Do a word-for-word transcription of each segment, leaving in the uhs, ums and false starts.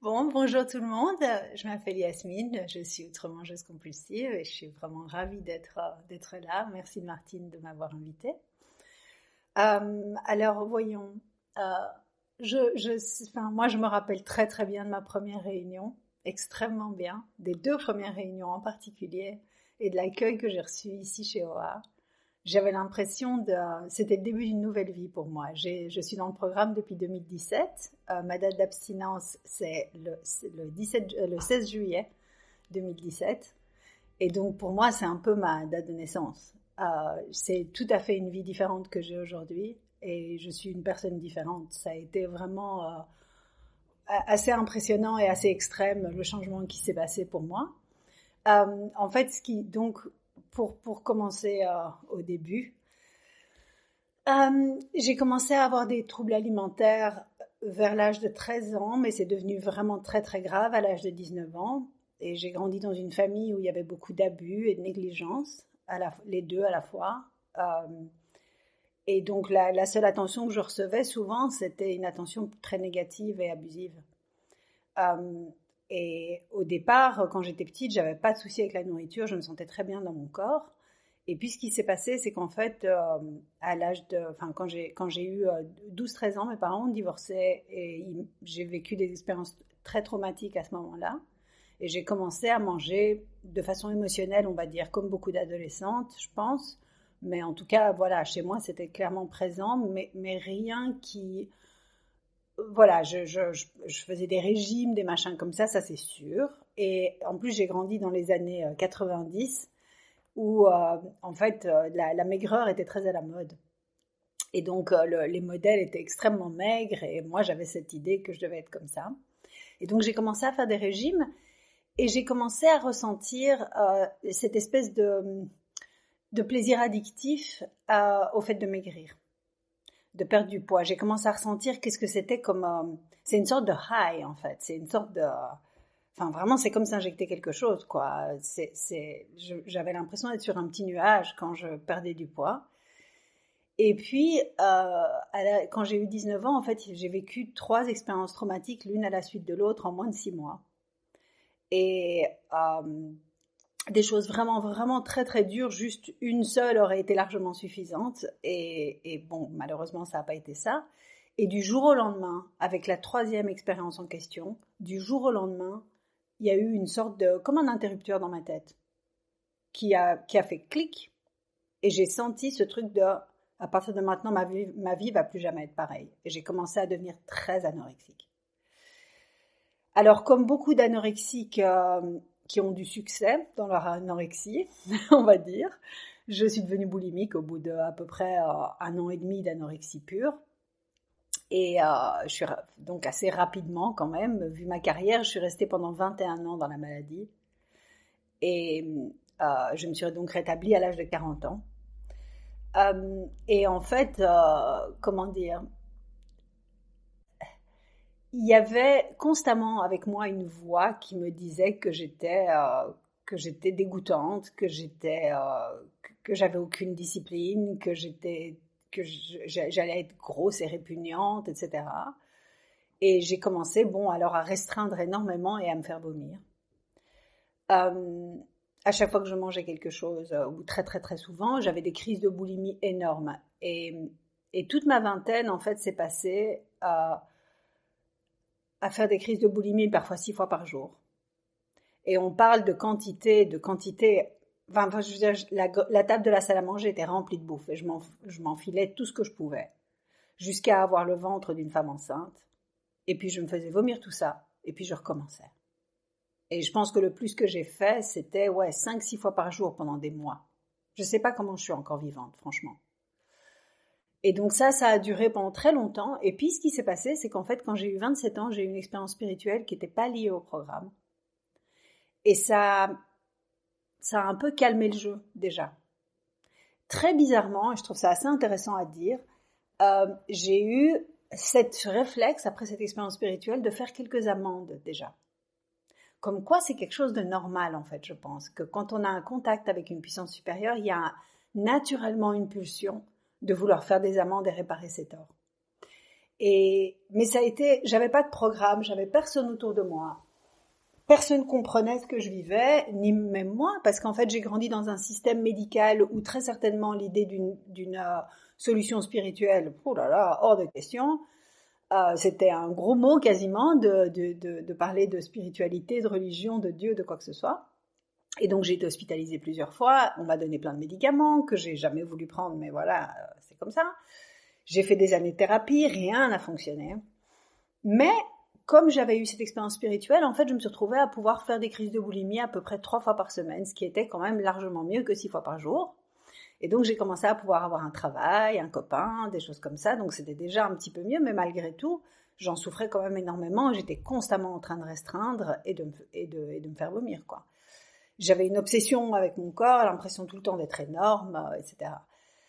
Bon, bonjour tout le monde. Je m'appelle Yasmine, je suis outre-mangeuse compulsive et je suis vraiment ravie d'être euh, d'être là. Merci Martine de m'avoir invitée. Euh, alors voyons, euh, je, je, enfin, moi je me rappelle très très bien de ma première réunion, extrêmement bien, des deux premières réunions en particulier et de l'accueil que j'ai reçu ici chez O A. J'avais l'impression de, c'était le début d'une nouvelle vie pour moi. J'ai, je suis dans le programme depuis deux mille dix-sept. Euh, ma date d'abstinence, c'est le, c'est le, dix-sept, euh, le seize juillet deux mille dix-sept. Et donc, pour moi, c'est un peu ma date de naissance. Euh, c'est tout à fait une vie différente que j'ai aujourd'hui. Et je suis une personne différente. Ça a été vraiment euh, assez impressionnant et assez extrême, le changement qui s'est passé pour moi. Euh, en fait, ce qui, donc, pour, pour commencer euh, au début, euh, j'ai commencé à avoir des troubles alimentaires vers l'âge de treize ans, mais c'est devenu vraiment très très grave à l'âge de dix-neuf ans. Et j'ai grandi dans une famille où il y avait beaucoup d'abus et de négligence, à la, les deux à la fois. Euh, et donc la, la seule attention que je recevais souvent, c'était une attention très négative et abusive. Euh, Et au départ, quand j'étais petite, j'avais pas de souci avec la nourriture, je me sentais très bien dans mon corps. Et puis ce qui s'est passé, c'est qu'en fait, euh, à l'âge de, enfin quand j'ai quand j'ai eu euh, douze treize ans, mes parents ont divorcé et ils, j'ai vécu des expériences très traumatiques à ce moment-là. Et j'ai commencé à manger de façon émotionnelle, on va dire, comme beaucoup d'adolescentes, je pense. Mais en tout cas, voilà, chez moi, c'était clairement présent, mais, mais rien qui voilà, je, je, je, je faisais des régimes, des machins comme ça, ça c'est sûr. Et en plus, j'ai grandi dans les années quatre-vingt-dix où, euh, en fait, euh, la, la maigreur était très à la mode. Et donc, euh, le, les modèles étaient extrêmement maigres et moi, j'avais cette idée que je devais être comme ça. Et donc, j'ai commencé à faire des régimes et j'ai commencé à ressentir euh, cette espèce de, de plaisir addictif euh, au fait de maigrir, de perdre du poids. J'ai commencé à ressentir qu'est-ce que c'était comme... Euh, c'est une sorte de high, en fait. C'est une sorte de... Enfin, vraiment, c'est comme s'injecter quelque chose, quoi. C'est, c'est, je, j'avais l'impression d'être sur un petit nuage quand je perdais du poids. Et puis, euh, à la, quand j'ai eu dix-neuf ans, en fait, j'ai vécu trois expériences traumatiques, l'une à la suite de l'autre, en moins de six mois. Et... Euh, des choses vraiment, vraiment très, très dures. Juste une seule aurait été largement suffisante. Et, et bon, malheureusement, ça n'a pas été ça. Et du jour au lendemain, avec la troisième expérience en question, du jour au lendemain, il y a eu une sorte de... comme un interrupteur dans ma tête qui a, qui a fait clic. Et j'ai senti ce truc de... à partir de maintenant, ma vie, ma vie va plus jamais être pareille. Et j'ai commencé à devenir très anorexique. Alors, comme beaucoup d'anorexiques... Euh, qui ont du succès dans leur anorexie, on va dire. Je suis devenue boulimique au bout de à peu près euh, un an et demi d'anorexie pure. Et euh, je suis donc assez rapidement quand même, vu ma carrière, je suis restée pendant vingt et un ans dans la maladie. Et euh, je me suis donc rétablie à l'âge de quarante ans. Euh, et en fait, euh, comment dire, il y avait constamment avec moi une voix qui me disait que j'étais euh, que j'étais dégoûtante, que j'étais euh, que j'avais aucune discipline, que j'étais que j'allais être grosse et répugnante, et cetera. Et j'ai commencé, bon, alors à restreindre énormément et à me faire vomir. Euh, à chaque fois que je mangeais quelque chose, ou très très très souvent, j'avais des crises de boulimie énormes. Et, et toute ma vingtaine, en fait, s'est passée euh, à faire des crises de boulimie parfois six fois par jour. Et on parle de quantité, de quantité. Enfin, je veux dire, la, la table de la salle à manger était remplie de bouffe et je, m'en, je m'enfilais tout ce que je pouvais, jusqu'à avoir le ventre d'une femme enceinte. Et puis je me faisais vomir tout ça, et puis je recommençais. Et je pense que le plus que j'ai fait, c'était ouais, cinq six fois par jour pendant des mois. Je ne sais pas comment je suis encore vivante, franchement. Et donc ça, ça a duré pendant très longtemps. Et puis ce qui s'est passé, c'est qu'en fait, quand j'ai eu vingt-sept ans, j'ai eu une expérience spirituelle qui n'était pas liée au programme. Et ça, ça a un peu calmé le jeu, déjà. Très bizarrement, et je trouve ça assez intéressant à dire, euh, j'ai eu cette réflexe, après cette expérience spirituelle, de faire quelques amendes, déjà. Comme quoi, c'est quelque chose de normal, en fait, je pense. Que quand on a un contact avec une puissance supérieure, il y a naturellement une pulsion de vouloir faire des amendes et réparer ses torts. Et, mais ça a été, j'avais pas de programme, j'avais personne autour de moi. Personne comprenait ce que je vivais, ni même moi, parce qu'en fait, j'ai grandi dans un système médical où très certainement l'idée d'une, d'une euh, solution spirituelle, oh là là, hors de question. Euh, c'était un gros mot quasiment de, de, de, de parler de spiritualité, de religion, de Dieu, de quoi que ce soit. Et donc j'ai été hospitalisée plusieurs fois, on m'a donné plein de médicaments que j'ai jamais voulu prendre, mais voilà, euh, c'est comme ça. J'ai fait des années de thérapie, rien n'a fonctionné. Mais comme j'avais eu cette expérience spirituelle, en fait, je me suis retrouvée à pouvoir faire des crises de boulimie à peu près trois fois par semaine, ce qui était quand même largement mieux que six fois par jour. Et donc, j'ai commencé à pouvoir avoir un travail, un copain, des choses comme ça. Donc, c'était déjà un petit peu mieux, mais malgré tout, j'en souffrais quand même énormément. J'étais constamment en train de restreindre et de me, et de, et de me faire vomir, quoi. J'avais une obsession avec mon corps, l'impression tout le temps d'être énorme, et cetera.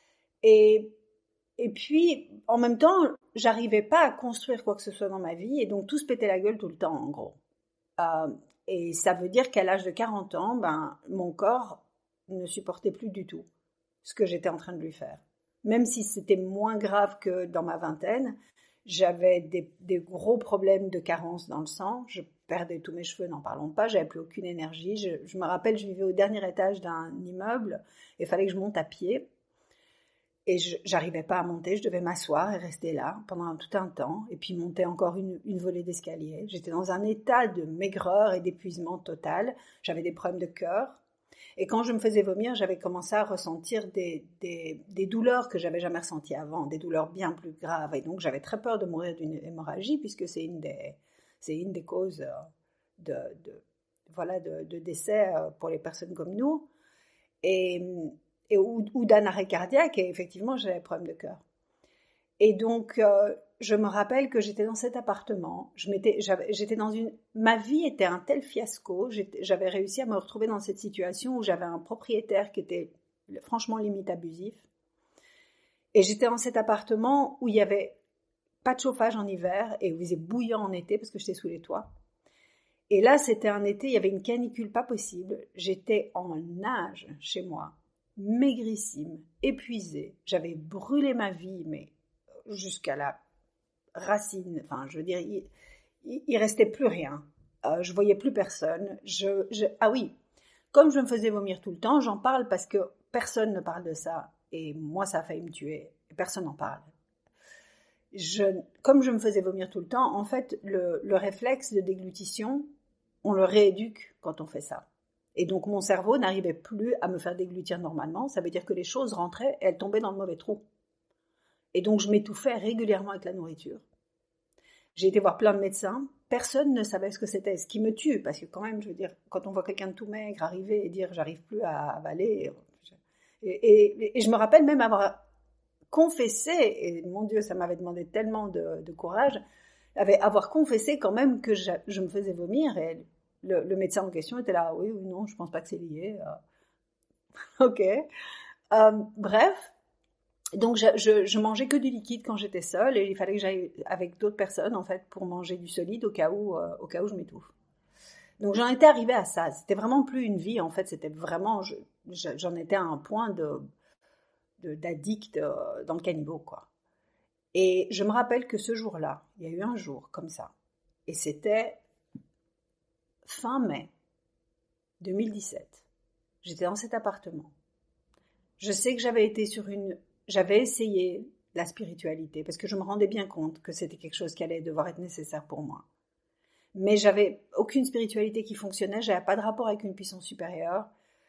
Et... Et puis, en même temps, j'arrivais pas à construire quoi que ce soit dans ma vie, et donc tout se pétait la gueule tout le temps, en gros. Euh, et ça veut dire qu'à l'âge de quarante ans, ben, mon corps ne supportait plus du tout ce que j'étais en train de lui faire. Même si c'était moins grave que dans ma vingtaine, j'avais des, des gros problèmes de carence dans le sang, je perdais tous mes cheveux, n'en parlons pas, j'avais plus aucune énergie. Je, je me rappelle, je vivais au dernier étage d'un immeuble, et il fallait que je monte à pied. Et je j'arrivais pas à monter, je devais m'asseoir et rester là pendant tout un temps, et puis monter encore une, une volée d'escalier. J'étais dans un état de maigreur et d'épuisement total, j'avais des problèmes de cœur, et quand je me faisais vomir, j'avais commencé à ressentir des, des, des douleurs que j'avais jamais ressenties avant, des douleurs bien plus graves, et donc j'avais très peur de mourir d'une hémorragie, puisque c'est une des, c'est une des causes de, de, voilà, de, de décès pour les personnes comme nous. Et... Et, ou, ou d'un arrêt cardiaque, et effectivement, j'avais des problèmes de cœur. Et donc, euh, je me rappelle que j'étais dans cet appartement, je m'étais, j'avais, j'étais dans une... Ma vie était un tel fiasco, j'avais réussi à me retrouver dans cette situation où j'avais un propriétaire qui était franchement limite abusif. Et j'étais dans cet appartement où il n'y avait pas de chauffage en hiver, et où il faisait bouillant en été, parce que j'étais sous les toits. Et là, c'était un été, il y avait une canicule pas possible, j'étais en nage chez moi, maigrissime, épuisée, j'avais brûlé ma vie, mais jusqu'à la racine, enfin, je veux dire, il, il, il restait plus rien, euh, je voyais plus personne, je, je, ah oui, comme je me faisais vomir tout le temps, j'en parle parce que personne ne parle de ça, et moi, ça a failli me tuer, et personne n'en parle. Je, comme je me faisais vomir tout le temps, en fait, le, le réflexe de déglutition, on le rééduque quand on fait ça. Et donc, mon cerveau n'arrivait plus à me faire déglutir normalement. Ça veut dire que les choses rentraient et elles tombaient dans le mauvais trou. Et donc, je m'étouffais régulièrement avec la nourriture. J'ai été voir plein de médecins. Personne ne savait ce que c'était. Ce qui me tue, parce que quand même, je veux dire, quand on voit quelqu'un de tout maigre arriver et dire « j'arrive plus à avaler », et, et, et je me rappelle même avoir confessé, et mon Dieu, ça m'avait demandé tellement de, de courage, avoir confessé quand même que je, je me faisais vomir, et le, le médecin en question était là, oui ou non, je pense pas que c'est lié. Euh, ok. Euh, bref, donc je, je, je mangeais que du liquide quand j'étais seule, et il fallait que j'aille avec d'autres personnes en fait pour manger du solide au cas où, euh, au cas où je m'étouffe. Donc j'en étais arrivée à ça. C'était vraiment plus une vie en fait, c'était vraiment, je, je, j'en étais à un point de, de d'addict euh, dans le caniveau quoi. Et je me rappelle que ce jour-là, il y a eu un jour comme ça, et c'était fin mai deux mille dix-sept. J'étais dans cet appartement. Je sais que j'avais été sur une... J'avais essayé la spiritualité, parce que je me rendais bien compte que c'était quelque chose qui allait devoir être nécessaire pour moi. Mais j'avais aucune spiritualité qui fonctionnait, j'avais pas de rapport avec une puissance supérieure.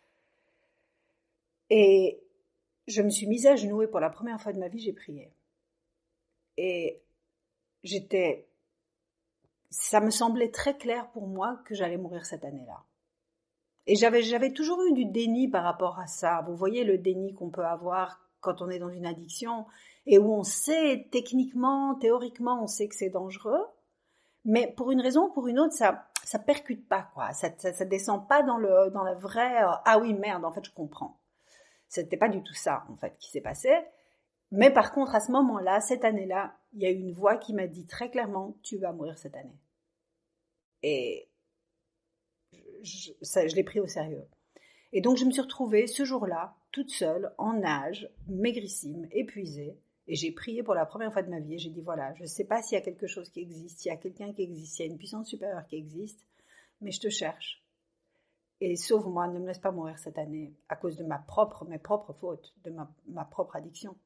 Et je me suis mise à genoux, et pour la première fois de ma vie, j'ai prié. Et j'étais... Ça me semblait très clair pour moi que j'allais mourir cette année-là. Et j'avais, j'avais toujours eu du déni par rapport à ça. Vous voyez le déni qu'on peut avoir quand on est dans une addiction et où on sait techniquement, théoriquement, on sait que c'est dangereux, mais pour une raison ou pour une autre, ça ça percute pas quoi. Ça, ça, ça descend pas dans le dans la vraie euh, ah oui merde en fait je comprends. C'était pas du tout ça en fait qui s'est passé. Mais par contre à ce moment-là, cette année-là, il y a eu une voix qui m'a dit très clairement tu vas mourir cette année. Et je, ça, je l'ai pris au sérieux. Et donc je me suis retrouvée ce jour-là, toute seule, en nage, maigrissime, épuisée, Et j'ai prié pour la première fois de ma vie. Et j'ai dit, voilà, je ne sais pas s'il y a quelque chose qui existe, s'il y a quelqu'un qui existe, s'il y a une puissance supérieure qui existe, mais je te cherche. Et sauve-moi, ne me laisse pas mourir cette année à cause de ma propre, mes propres fautes, de ma, ma propre addiction.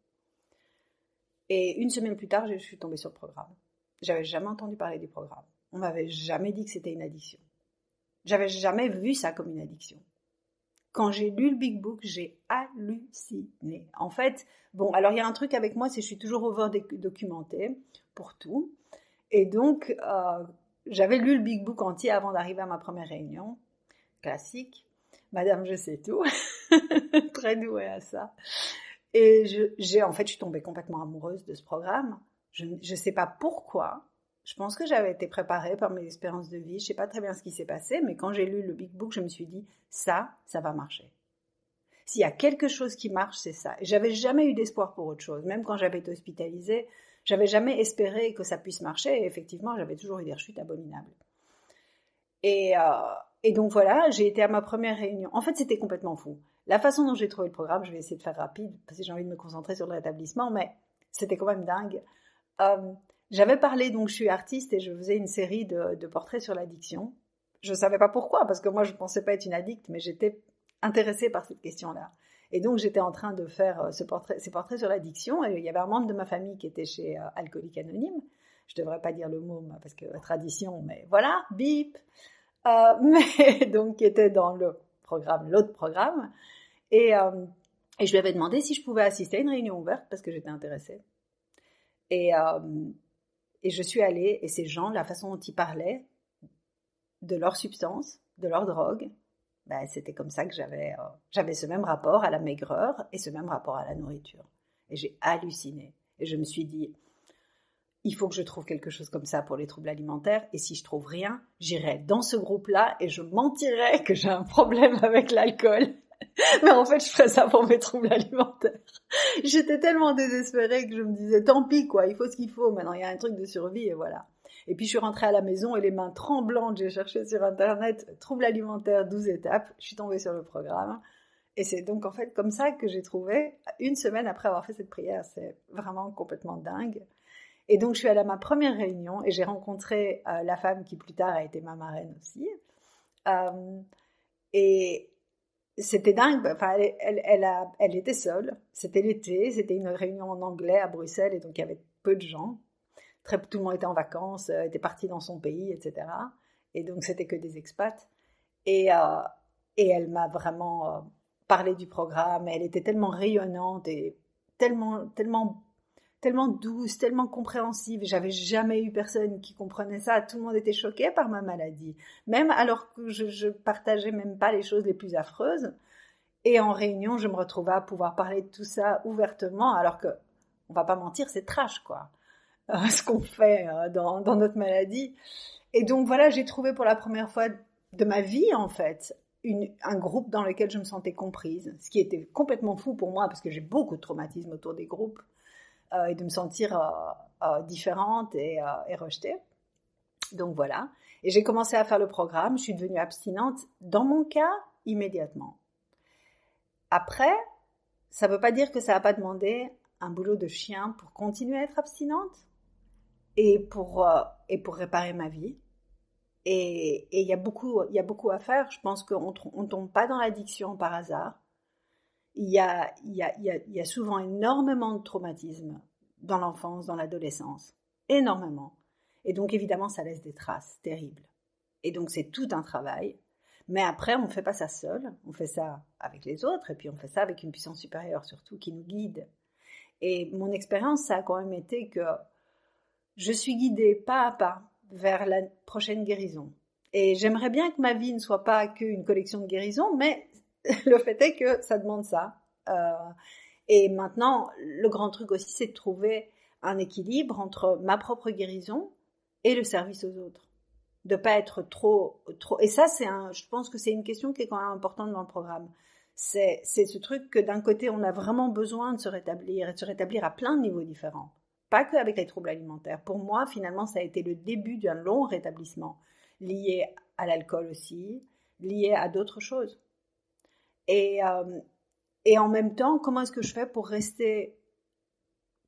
Et une semaine plus tard, je suis tombée sur le programme. J'avais jamais entendu parler du programme. On m'avait jamais dit que c'était une addiction. J'avais jamais vu ça comme une addiction. Quand j'ai lu le Big Book, j'ai halluciné. En fait, bon, alors il y a un truc avec moi, c'est que je suis toujours over-documentée pour tout. Et donc, euh, j'avais lu le Big Book entier avant d'arriver à ma première réunion. Classique. Madame, je sais tout. Très douée à ça. Et je, j'ai, en fait, je suis tombée complètement amoureuse de ce programme. Je ne sais pas pourquoi. Je pense que j'avais été préparée par mes expériences de vie. Je ne sais pas très bien ce qui s'est passé, mais quand j'ai lu le Big Book, je me suis dit, ça, ça va marcher. S'il y a quelque chose qui marche, c'est ça. Et j'avais jamais eu d'espoir pour autre chose. Même quand j'avais été hospitalisée, j'avais jamais espéré que ça puisse marcher. Et effectivement, j'avais toujours eu des rechutes abominables. Et, euh, et donc voilà, j'ai été à ma première réunion. En fait, c'était complètement fou. La façon dont j'ai trouvé le programme, je vais essayer de faire rapide, parce que j'ai envie de me concentrer sur le rétablissement, mais c'était quand même dingue. Euh, J'avais parlé, donc je suis artiste et je faisais une série de, de portraits sur l'addiction. Je ne savais pas pourquoi, parce que moi je ne pensais pas être une addicte, mais j'étais intéressée par cette question-là. Et donc j'étais en train de faire ce portrait, ces portraits sur l'addiction, et il y avait un membre de ma famille qui était chez euh, Alcooliques Anonymes. Je ne devrais pas dire le mot, parce que tradition, mais voilà, bip. Euh, mais donc qui était dans le programme, l'autre programme. Et, euh, et je lui avais demandé si je pouvais assister à une réunion ouverte, parce que j'étais intéressée. Et... Euh, Et je suis allée, et ces gens, la façon dont ils parlaient de leur substance, de leur drogue, ben, c'était comme ça que j'avais, euh, j'avais ce même rapport à la maigreur et ce même rapport à la nourriture. Et j'ai halluciné. Et je me suis dit, il faut que je trouve quelque chose comme ça pour les troubles alimentaires. Et si je trouve rien, j'irai dans ce groupe-là et je mentirai que j'ai un problème avec l'alcool. Mais en fait, je ferais ça pour mes troubles alimentaires. J'étais tellement désespérée que je me disais, tant pis quoi, il faut ce qu'il faut. Maintenant, il y a un truc de survie et voilà. Et puis, je suis rentrée à la maison et les mains tremblantes, j'ai cherché sur Internet, troubles alimentaires, douze étapes. Je suis tombée sur le programme. Et c'est donc en fait comme ça que j'ai trouvé, une semaine après avoir fait cette prière. C'est vraiment complètement dingue. Et donc, je suis allée à ma première réunion et j'ai rencontré euh, la femme qui plus tard a été ma marraine aussi. Euh, et... C'était dingue, enfin, elle, elle, elle, a, elle était seule, c'était l'été, c'était une réunion en anglais à Bruxelles et donc il y avait peu de gens, Très, tout le monde était en vacances, euh, était parti dans son pays, et cetera. Et donc c'était que des expats. Et, euh, et elle m'a vraiment euh, parlé du programme, elle était tellement rayonnante et tellement, tellement, tellement douce, tellement compréhensive. J'avais jamais eu personne qui comprenait ça, tout le monde était choqué par ma maladie, même alors que je, je partageais même pas les choses les plus affreuses. Et en réunion, je me retrouvais à pouvoir parler de tout ça ouvertement, alors que, on va pas mentir, c'est trash, quoi, euh, ce qu'on fait euh, dans, dans notre maladie. Et donc voilà, j'ai trouvé pour la première fois de ma vie, en fait, une, un groupe dans lequel je me sentais comprise, ce qui était complètement fou pour moi, parce que j'ai beaucoup de traumatisme autour des groupes, euh, et de me sentir euh, euh, différente et, euh, et rejetée. Donc voilà. Et j'ai commencé à faire le programme, je suis devenue abstinente, dans mon cas, immédiatement. Après, ça ne veut pas dire que ça n'a pas demandé un boulot de chien pour continuer à être abstinente et pour, euh, et pour réparer ma vie. Et il y a beaucoup, il y a beaucoup à faire. Je pense qu'on ne tombe pas dans l'addiction par hasard. Il y a, il y a, il y a, il y a souvent énormément de traumatismes dans l'enfance, dans l'adolescence. Énormément. Et donc, évidemment, ça laisse des traces terribles. Et donc, c'est tout un travail. Mais après, on ne fait pas ça seul. On fait ça avec les autres. Et puis, on fait ça avec une puissance supérieure, surtout, qui nous guide. Et mon expérience, ça a quand même été que je suis guidée pas à pas vers la prochaine guérison. Et j'aimerais bien que ma vie ne soit pas qu'une collection de guérisons, mais le fait est que ça demande ça. Euh, et maintenant, le grand truc aussi, c'est de trouver un équilibre entre ma propre guérison et le service aux autres. De pas être trop, trop. Et ça, c'est un. Je pense que c'est une question qui est quand même importante dans le programme. C'est, c'est ce truc que d'un côté, on a vraiment besoin de se rétablir et de se rétablir à plein de niveaux différents. Pas qu'avec les troubles alimentaires. Pour moi, finalement, ça a été le début d'un long rétablissement, lié à l'alcool aussi, lié à d'autres choses. Et, euh, et en même temps, comment est-ce que je fais pour rester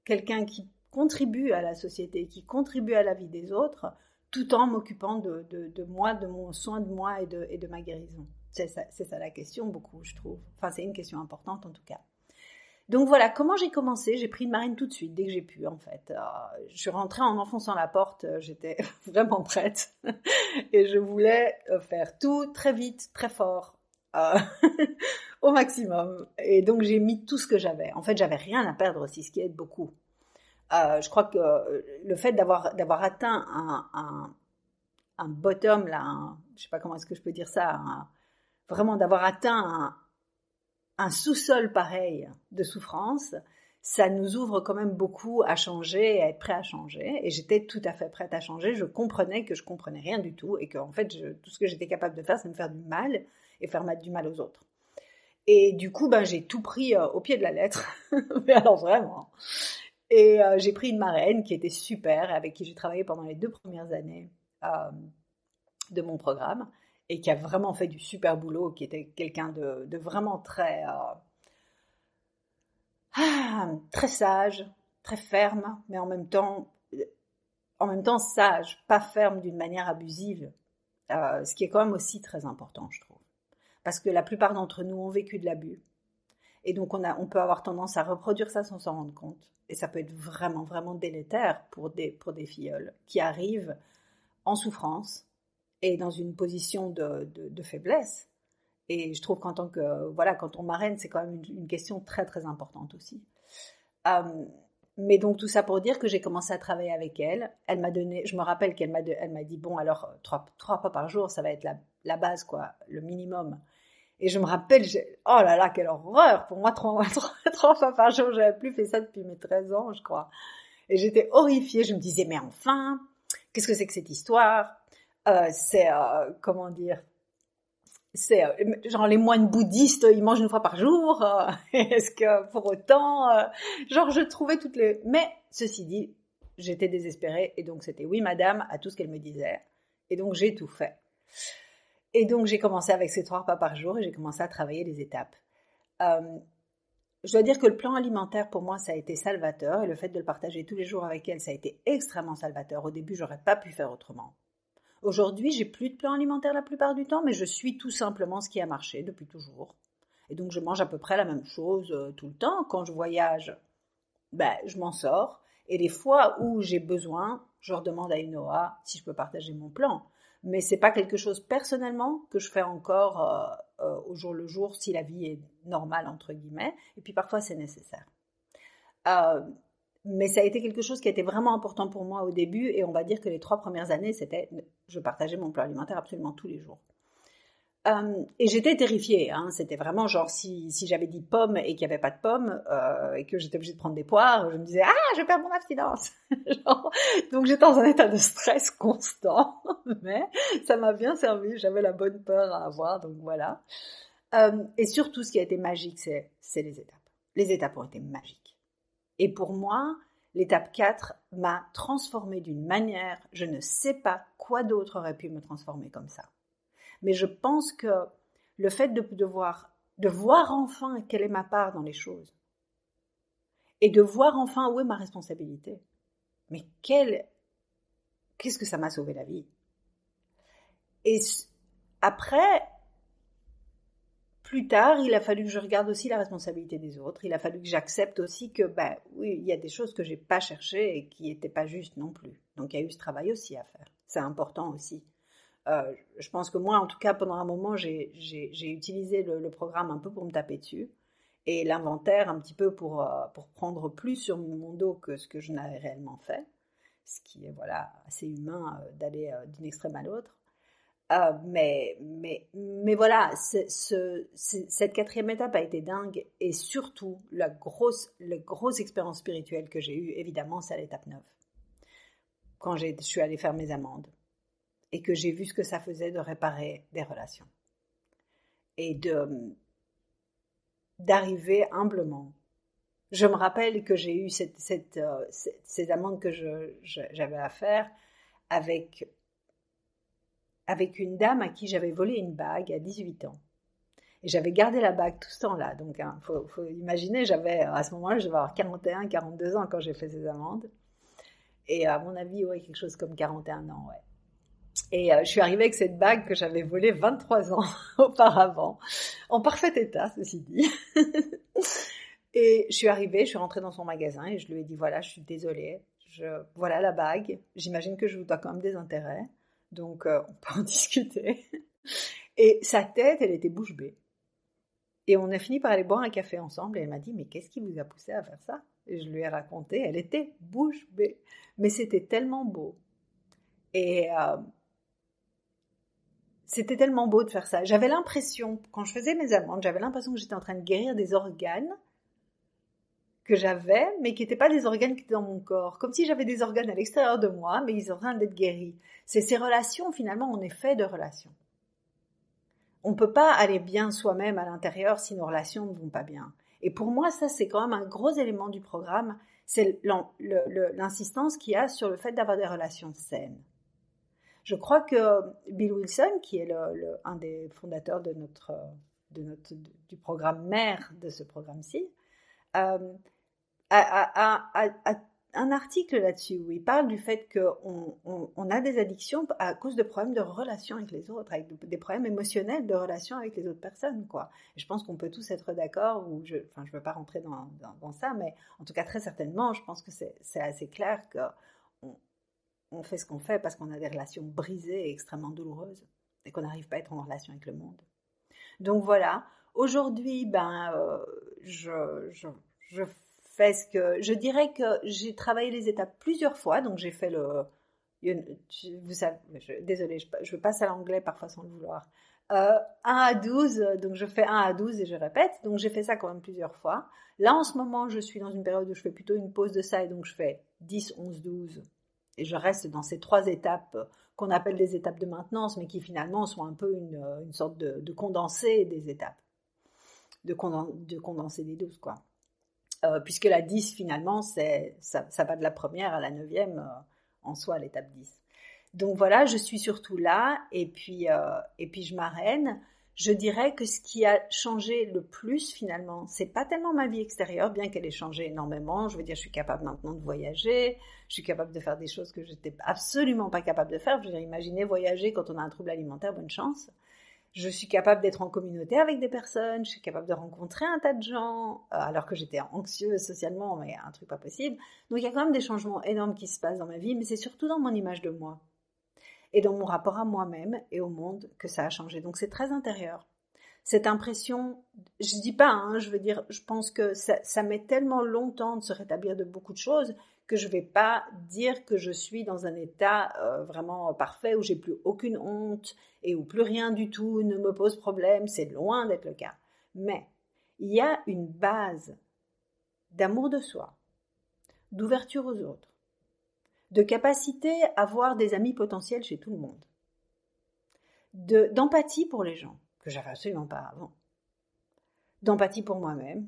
quelqu'un qui contribue à la société, qui contribue à la vie des autres, tout en m'occupant de, de, de moi, de mon soin de moi et de, et de ma guérison. C'est ça, c'est ça la question, beaucoup, je trouve. Enfin, c'est une question importante, en tout cas. Donc voilà, comment j'ai commencé? J'ai pris une marraine tout de suite, dès que j'ai pu, en fait. Euh, je suis rentrée en enfonçant la porte, j'étais vraiment prête. Et je voulais faire tout très vite, très fort, euh, au maximum. Et donc j'ai mis tout ce que j'avais. En fait, j'avais rien à perdre aussi, ce qui aide beaucoup. Euh, je crois que le fait d'avoir, d'avoir atteint un, un, un bottom, là, un, je sais pas comment est-ce que je peux dire ça, un, vraiment d'avoir atteint un, un sous-sol pareil de souffrance, ça nous ouvre quand même beaucoup à changer, à être prêt à changer. Et j'étais tout à fait prête à changer. Je comprenais que je comprenais rien du tout et que en fait, je, tout ce que j'étais capable de faire, c'est me faire du mal et faire du mal aux autres. Et du coup, ben, j'ai tout pris euh, au pied de la lettre. Mais alors vraiment. Et euh, j'ai pris une marraine qui était super, avec qui j'ai travaillé pendant les deux premières années euh, de mon programme, et qui a vraiment fait du super boulot, qui était quelqu'un de, de vraiment très, euh, ah, très sage, très ferme, mais en même temps, en même temps sage, pas ferme d'une manière abusive, euh, ce qui est quand même aussi très important, je trouve. Parce que la plupart d'entre nous ont vécu de l'abus. Et donc, on, a, on peut avoir tendance à reproduire ça sans s'en rendre compte. Et ça peut être vraiment, vraiment délétère pour des, pour des filleuls qui arrivent en souffrance et dans une position de, de, de faiblesse. Et je trouve qu'en tant que, voilà, quand on marraine, c'est quand même une, une question très, très importante aussi. Euh, mais donc, tout ça pour dire que j'ai commencé à travailler avec elle. Elle m'a donné, je me rappelle qu'elle m'a, elle m'a dit, bon, alors, trois, trois fois par jour, ça va être la, la base, quoi, le minimum. Et je me rappelle, j'ai... oh là là, quelle horreur! Pour moi, trois, trois, trois fois par jour, j'avais plus fait ça depuis mes treize ans, je crois. Et j'étais horrifiée, je me disais, mais enfin, qu'est-ce que c'est que cette histoire? euh, C'est, euh, comment dire, c'est euh, genre les moines bouddhistes, ils mangent une fois par jour. Euh, est-ce que pour autant, euh, genre je trouvais toutes les... Mais ceci dit, j'étais désespérée, et donc c'était oui madame à tout ce qu'elle me disait. Et donc j'ai tout fait. Et donc, j'ai commencé avec ces trois repas par jour et j'ai commencé à travailler les étapes. Euh, je dois dire que le plan alimentaire, pour moi, ça a été salvateur. Et le fait de le partager tous les jours avec elle, ça a été extrêmement salvateur. Au début, j'aurais pas pu faire autrement. Aujourd'hui, j'ai plus de plan alimentaire la plupart du temps, mais je suis tout simplement ce qui a marché depuis toujours. Et donc, je mange à peu près la même chose euh, tout le temps. Quand je voyage, ben, je m'en sors. Et les fois où j'ai besoin, je redemande à Inoa si je peux partager mon plan. Mais c'est pas quelque chose personnellement que je fais encore euh, euh, au jour le jour si la vie est normale entre guillemets. Et puis parfois c'est nécessaire. Euh, mais ça a été quelque chose qui a été vraiment important pour moi au début. Et on va dire que les trois premières années, c'était, je partageais mon plan alimentaire absolument tous les jours. Euh, et j'étais terrifiée, hein. C'était vraiment genre si, si j'avais dit pommes et qu'il n'y avait pas de pommes euh, et que j'étais obligée de prendre des poires, je me disais ah je perds mon abstinence. Genre, donc j'étais dans un état de stress constant, mais ça m'a bien servi, j'avais la bonne peur à avoir, donc voilà. Euh, et surtout ce qui a été magique, c'est, c'est les étapes. Les étapes ont été magiques. Et pour moi, l'étape quatre m'a transformée d'une manière, je ne sais pas quoi d'autre aurait pu me transformer comme ça. Mais je pense que le fait de, de, voir, de voir enfin quelle est ma part dans les choses et de voir enfin où est ma responsabilité, mais quelle, qu'est-ce que ça m'a sauvé la vie. Et après, plus tard, il a fallu que je regarde aussi la responsabilité des autres. Il a fallu que j'accepte aussi que, ben oui, il y a des choses que j'ai pas cherchées et qui n'étaient pas justes non plus. Donc il y a eu ce travail aussi à faire. C'est important aussi. Euh, je pense que moi, en tout cas, pendant un moment, j'ai, j'ai, j'ai utilisé le, le programme un peu pour me taper dessus et l'inventaire un petit peu pour, euh, pour prendre plus sur mon dos que ce que je n'avais réellement fait, ce qui est voilà, assez humain euh, d'aller euh, d'une extrême à l'autre. Euh, mais, mais, mais voilà, c'est, ce, c'est, cette quatrième étape a été dingue et surtout, la grosse, la grosse expérience spirituelle que j'ai eue, évidemment, c'est à l'étape neuf. Quand j'ai, je suis allée faire mes amendes. Et que j'ai vu ce que ça faisait de réparer des relations. Et de, d'arriver humblement. Je me rappelle que j'ai eu cette, cette, euh, cette, ces amendes que je, je, j'avais à faire avec, avec une dame à qui j'avais volé une bague à dix-huit ans. Et j'avais gardé la bague tout ce temps-là. Donc, il hein, faut, faut imaginer, j'avais, à ce moment-là, je devais avoir quarante et un, quarante-deux ans quand j'ai fait ces amandes. Et à mon avis, ouais, quelque chose comme quarante et un ans, ouais. Et euh, je suis arrivée avec cette bague que j'avais volée vingt-trois ans auparavant, en parfait état, ceci dit. Et je suis arrivée, je suis rentrée dans son magasin et je lui ai dit, voilà, je suis désolée, je, voilà la bague, j'imagine que je vous dois quand même des intérêts, donc euh, on peut en discuter. Et sa tête, elle était bouche bée. Et on a fini par aller boire un café ensemble et elle m'a dit, mais qu'est-ce qui vous a poussé à faire ça? Et je lui ai raconté, elle était bouche bée. Mais c'était tellement beau. Et euh, c'était tellement beau de faire ça. J'avais l'impression, quand je faisais mes amandes, j'avais l'impression que j'étais en train de guérir des organes que j'avais, mais qui n'étaient pas des organes qui étaient dans mon corps. Comme si j'avais des organes à l'extérieur de moi, mais ils sont en train d'être guéris. C'est ces relations, finalement, on est fait de relations. On ne peut pas aller bien soi-même à l'intérieur si nos relations ne vont pas bien. Et pour moi, ça, c'est quand même un gros élément du programme. C'est l'insistance qu'il y a sur le fait d'avoir des relations saines. Je crois que Bill Wilson, qui est le, le, un des fondateurs de notre, de notre, du programme mère de ce programme-ci, euh, a, a, a, a un article là-dessus où il parle du fait qu'on on, on a des addictions à cause de problèmes de relations avec les autres, avec des problèmes émotionnels de relations avec les autres personnes, quoi. Et je pense qu'on peut tous être d'accord, ou je, enfin, je ne veux pas rentrer dans, dans, dans ça, mais en tout cas très certainement, je pense que c'est, c'est assez clair qu'on on fait ce qu'on fait parce qu'on a des relations brisées et extrêmement douloureuses et qu'on n'arrive pas à être en relation avec le monde. Donc voilà. Aujourd'hui, ben, euh, je, je, je fais ce que je dirais que j'ai travaillé les étapes plusieurs fois. Donc j'ai fait le, vous savez, je, désolée, je, je passe à l'anglais parfois sans le vouloir. Euh, un à douze, donc je fais un à douze et je répète. Donc j'ai fait ça quand même plusieurs fois. Là en ce moment, je suis dans une période où je fais plutôt une pause de ça et donc je fais dix, onze, douze. Et je reste dans ces trois étapes qu'on appelle des étapes de maintenance, mais qui finalement sont un peu une, une sorte de, de condensé des étapes, de, conden, de condensé des douze, quoi. Euh, puisque la dix, finalement, c'est, ça, ça va de la première à la neuvième euh, en soi, l'étape dix. Donc voilà, je suis surtout là, et puis, euh, et puis je m'arène. Je dirais que ce qui a changé le plus, finalement, c'est pas tellement ma vie extérieure, bien qu'elle ait changé énormément. Je veux dire, je suis capable maintenant de voyager, je suis capable de faire des choses que j'étais absolument pas capable de faire. Je veux dire, imaginez voyager quand on a un trouble alimentaire, bonne chance. Je suis capable d'être en communauté avec des personnes, je suis capable de rencontrer un tas de gens, alors que j'étais anxieuse socialement, mais un truc pas possible. Donc il y a quand même des changements énormes qui se passent dans ma vie, mais c'est surtout dans mon image de moi. Et dans mon rapport à moi-même et au monde que ça a changé. Donc c'est très intérieur. Cette impression, je dis pas, hein, je veux dire, je pense que ça, ça met tellement longtemps de se rétablir de beaucoup de choses que je vais pas dire que je suis dans un état euh, vraiment parfait où j'ai plus aucune honte et où plus rien du tout ne me pose problème. C'est loin d'être le cas. Mais il y a une base d'amour de soi, d'ouverture aux autres, de capacité à voir des amis potentiels chez tout le monde, de, d'empathie pour les gens, que j'avais absolument pas avant, d'empathie pour moi-même,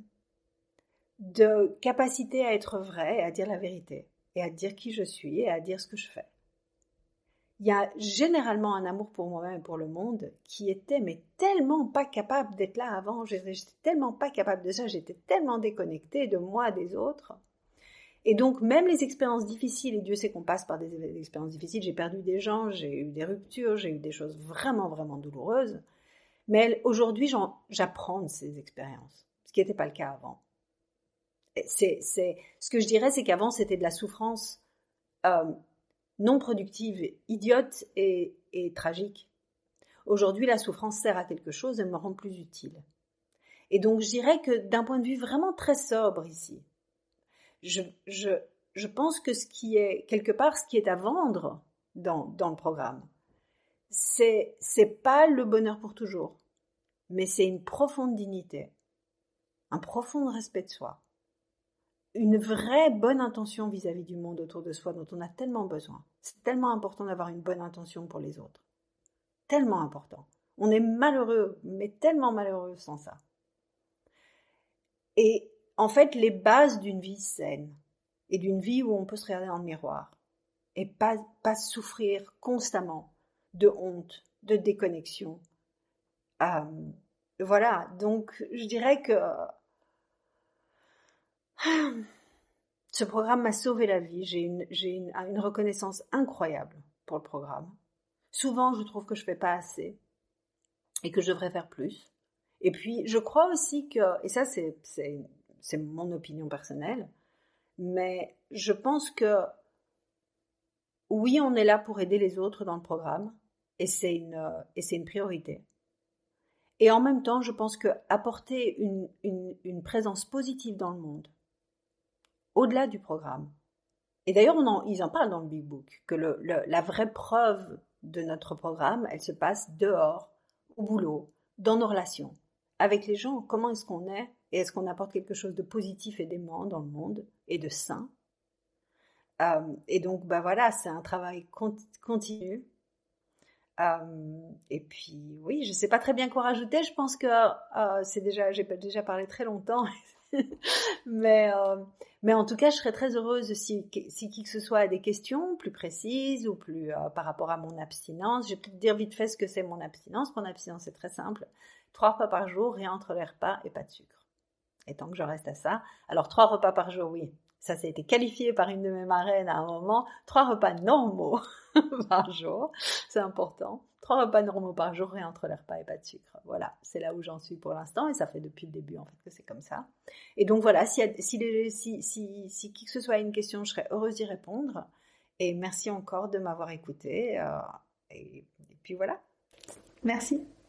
de capacité à être vrai et à dire la vérité, et à dire qui je suis et à dire ce que je fais. Il y a généralement un amour pour moi-même et pour le monde qui était mais tellement pas capable d'être là avant, j'étais tellement pas capable de ça, j'étais tellement déconnectée de moi, des autres. Et donc, même les expériences difficiles, et Dieu sait qu'on passe par des expériences difficiles, j'ai perdu des gens, j'ai eu des ruptures, j'ai eu des choses vraiment, vraiment douloureuses. Mais aujourd'hui, j'en, j'apprends de ces expériences, ce qui n'était pas le cas avant. C'est, c'est, ce que je dirais, c'est qu'avant, c'était de la souffrance euh, non productive, idiote et, et tragique. Aujourd'hui, la souffrance sert à quelque chose et me rend plus utile. Et donc, je dirais que d'un point de vue vraiment très sobre ici, Je, je, je pense que ce qui est, quelque part, ce qui est à vendre dans, dans le programme, c'est, c'est pas le bonheur pour toujours, mais c'est une profonde dignité, un profond respect de soi, une vraie bonne intention vis-à-vis du monde autour de soi dont on a tellement besoin. C'est tellement important d'avoir une bonne intention pour les autres. Tellement important. On est malheureux, mais tellement malheureux sans ça. Et en fait, les bases d'une vie saine, et d'une vie où on peut se regarder dans le miroir et pas, pas souffrir constamment de honte, de déconnexion, euh, voilà, donc je dirais que ce programme m'a sauvé la vie. J'ai une, j'ai une, une reconnaissance incroyable pour le programme. Souvent, je trouve que je fais pas assez et que je devrais faire plus. Et puis, je crois aussi que, et ça c'est, c'est, c'est mon opinion personnelle, mais je pense que oui, on est là pour aider les autres dans le programme et c'est une, et c'est une priorité. Et en même temps, je pense que apporter une, une, une présence positive dans le monde, au-delà du programme, et d'ailleurs, on en, ils en parlent dans le Big Book, que le, le, la vraie preuve de notre programme, elle se passe dehors, au boulot, dans nos relations, avec les gens. Comment est-ce qu'on est et est-ce qu'on apporte quelque chose de positif et d'aimant dans le monde et de sain. Euh, et donc, bah voilà, c'est un travail continu. Euh, et puis, oui, je sais pas très bien quoi rajouter. Je pense que euh, c'est déjà, j'ai déjà parlé très longtemps, mais euh, mais en tout cas, je serais très heureuse si si qui que ce soit a des questions plus précises ou plus euh, par rapport à mon abstinence. Je vais peut-être dire vite fait ce que c'est mon abstinence. Mon abstinence, c'est très simple. Trois repas par jour, rien entre les repas et pas de sucre. Et tant que je reste à ça, alors trois repas par jour, oui. Ça, ça a été qualifié par une de mes marraines à un moment. Trois repas normaux par jour, c'est important. Trois repas normaux par jour, rien entre les repas et pas de sucre. Voilà, c'est là où j'en suis pour l'instant et ça fait depuis le début en fait que c'est comme ça. Et donc voilà, si, si, les, si, si, si qui que ce soit a une question, je serais heureuse d'y répondre. Et merci encore de m'avoir écoutée. Euh, et, et puis voilà, merci.